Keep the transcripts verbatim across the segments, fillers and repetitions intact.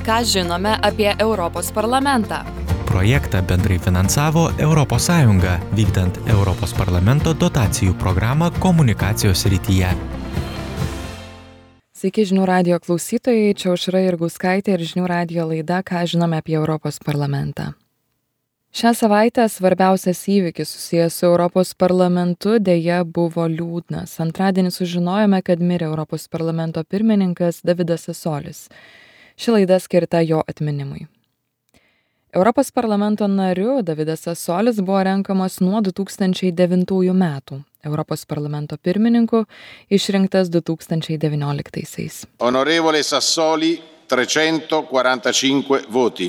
Ką žinome apie Europos parlamentą? Projektą bendrai finansavo Europos Sąjunga, vykdant Europos parlamento dotacijų programą komunikacijos srityje. Sveiki žinių radijo klausytojai, čia Aušra Jurgauskaitė ir žinių radijo laida Ką žinome apie Europos parlamentą. Šią savaitę svarbiausias įvykis susijęs su Europos parlamentu dėja buvo liūdnas. Antradienį sužinojome, kad mirė Europos parlamento pirmininkas Davidas Sassolis. Ši laida skirta jo atminimui. Europos parlamento nariu Davidas Sassolis buvo renkamas nuo du tūkstančiai devintųjų metų. Europos parlamento pirmininku išrinktas du tūkstančiai devynioliktaisiais. Onorevole Sassoli, trecentoquarantacinque voti.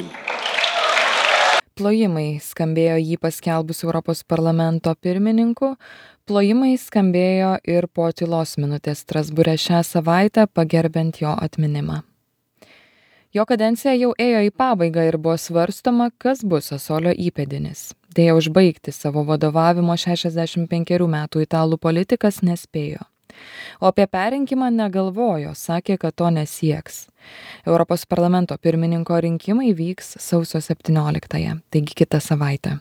Plojimai skambėjo jį paskelbus Europos parlamento pirmininku. Plojimai skambėjo ir po tylos minutės Strasbūre šią savaitę, pagerbiant jo atminimą. Jo kadencija jau ėjo į pabaigą ir buvo svarstoma, kas bus Sassolio įpėdinis. Deja, užbaigti savo vadovavimo šešiasdešimt penkerių metų italų politikas nespėjo. O apie perrinkimą negalvojo, sakė, kad to nesieks. Europos parlamento pirmininko rinkimai vyks sausio septynioliktąją, taigi kitą savaitę.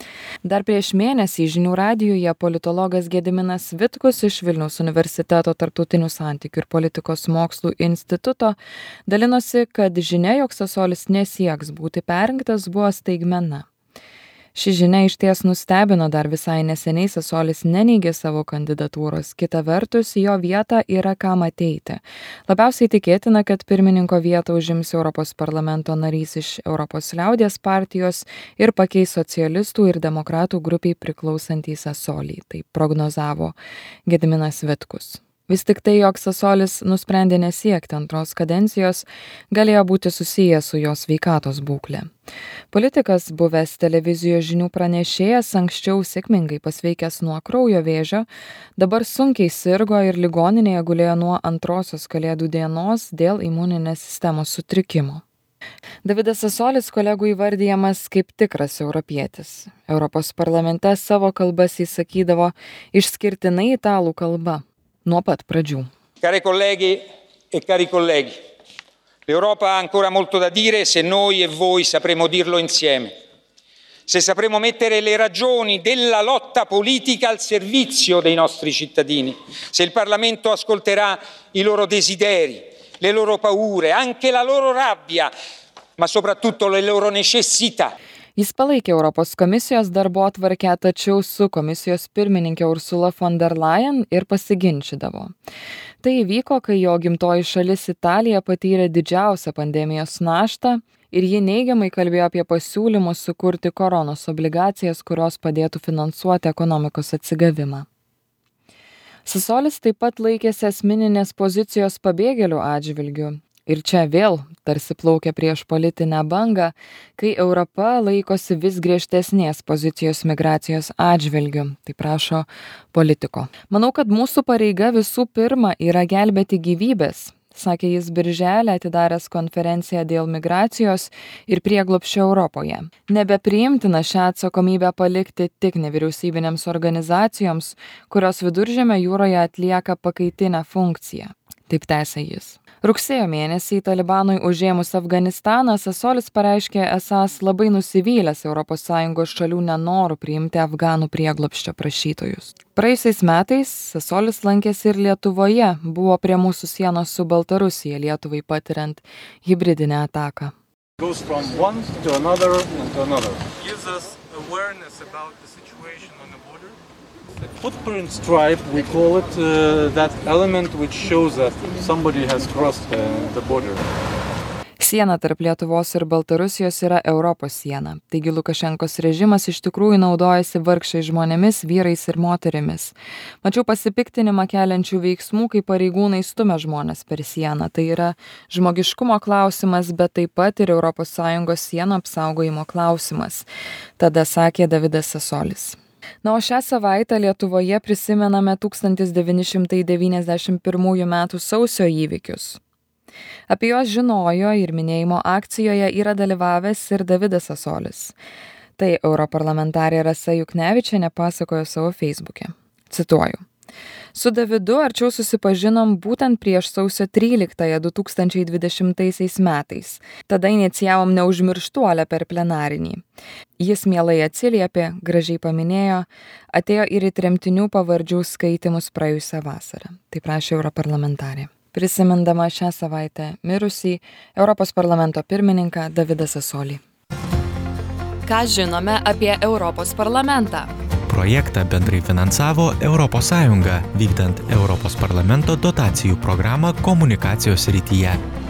Dar prieš mėnesį žinių radijuje politologas Gediminas Vitkus iš Vilniaus universiteto tarptautinių santykių ir politikos mokslų instituto dalinosi, kad žinia, jog Sassolis nesieks būti perrinktas, buvo staigmena. Ši žinia išties nustebino, dar visai neseniai Sassolis neneigė savo kandidatūros. Kita vertus, jo vietą yra kam ateiti. Labiausiai tikėtina, kad pirmininko vietą užims Europos parlamento narys iš Europos liaudies partijos ir pakeis socialistų ir demokratų grupiai priklausantį Sassolį. Tai prognozavo Gediminas Vitkus. Vis tik tai, jog Sassolis nusprendė nesiekti antros kadencijos, galėjo būti susijęs su jo sveikatos būklė. Politikas, buvęs televizijos žinių pranešėjas, anksčiau sėkmingai pasveikęs nuo kraujo vėžio, dabar sunkiai sirgo ir ligoninėje gulėjo nuo antrosios kalėdų dienos dėl imuninės sistemos sutrikimo. Davidas Sassolis kolegų įvardijamas kaip tikras europietis. Europos parlamente savo kalbas jis sakydavo išskirtinai italų kalba. Nuo pat pradžių. Cari colleghi e cari colleghi, l'Europa ha ancora molto da dire se noi e voi sapremo dirlo insieme. Se sapremo mettere le ragioni della lotta politica al servizio dei nostri cittadini. Se il Parlamento ascolterà i loro desideri, le loro paure, anche la loro rabbia, ma soprattutto le loro necessità. Jis palaikė Europos komisijos darbotvarkę, tačiau su komisijos pirmininkė Ursula von der Leyen ir pasiginčydavo. Tai įvyko, kai jo gimtoji šalis Italija patyrė didžiausią pandemijos naštą ir ji neigiamai kalbėjo apie pasiūlymus sukurti koronos obligacijas, kurios padėtų finansuoti ekonomikos atsigavimą. Sassolis taip pat laikėsi asmeninės pozicijos pabėgėlių atžvilgių. Ir čia vėl tarsi plaukia prieš politinę bangą, kai Europa laikosi vis griežtesnės pozicijos migracijos atžvilgiu, taip rašo Politico. Manau, kad mūsų pareiga visų pirma yra gelbėti gyvybės, sakė jis birželį atidaręs konferenciją dėl migracijos ir prieglobsčio Europoje. Nebepriimtina šią atsakomybę palikti tik nevyriausybinėms organizacijoms, kurios Viduržemio jūroje atlieka pakaitinę funkciją. Taip tęsė jis. Rugsėjo mėnesį Talibanui užėmus Afganistaną, Sassolis pareiškė esąs labai nusivylęs Europos Sąjungos šalių nenoru priimti afganų prieglobsčio prašytojus. Praėjusiais metais Sassolis lankėsi ir Lietuvoje, buvo prie mūsų sienos su Baltarusija, Lietuvai patiriant hibridinę ataką. Goes from one to another and to another. Gives us awareness about the situation on the border. Footprint stripe, we call it, uh, that element which shows that somebody has crossed uh, the border. Siena tarp Lietuvos ir Baltarusijos yra Europos siena. Taigi Lukašenkos režimas iš tikrųjų naudojasi vargšais žmonėmis, vyrais ir moterimis. Mačiau pasipiktinimą keliančių veiksmų, kai pareigūnai stumia žmonės per sieną. Tai yra žmogiškumo klausimas, bet taip pat ir Europos Sąjungos sienų apsaugojimo klausimas. Tada sakė Davidas Sassolis. Na, o šią savaitę Lietuvoje prisimename tūkstantis devyni šimtai devyniasdešimt pirmųjų metų sausio įvykius. Apie juos žinojo ir minėjimo akcijoje yra dalyvavęs ir Davidas Sassolis. Tai europarlamentarė Rasa Juknevičienė pasakojo savo Facebook'e. Cituoju. Su Davidu arčiau susipažinom būtent prieš sausio tryliktąją du tūkstančiai dvidešimtaisiais metais. Tada inicijavom neužmirštuolę per plenarinį. Jis mielai atsiliepė, gražiai paminėjo, atėjo ir į tremtinių pavardžių skaitimus praėjusią vasarą. Tai prašė europarlamentarė. Prisimindama šią savaitę mirusį Europos parlamento pirmininką Davidą Sasolį. Ką žinome apie Europos parlamentą? Projektą bendrai finansavo Europos Sąjunga, vykdant Europos parlamento dotacijų programą komunikacijos srityje.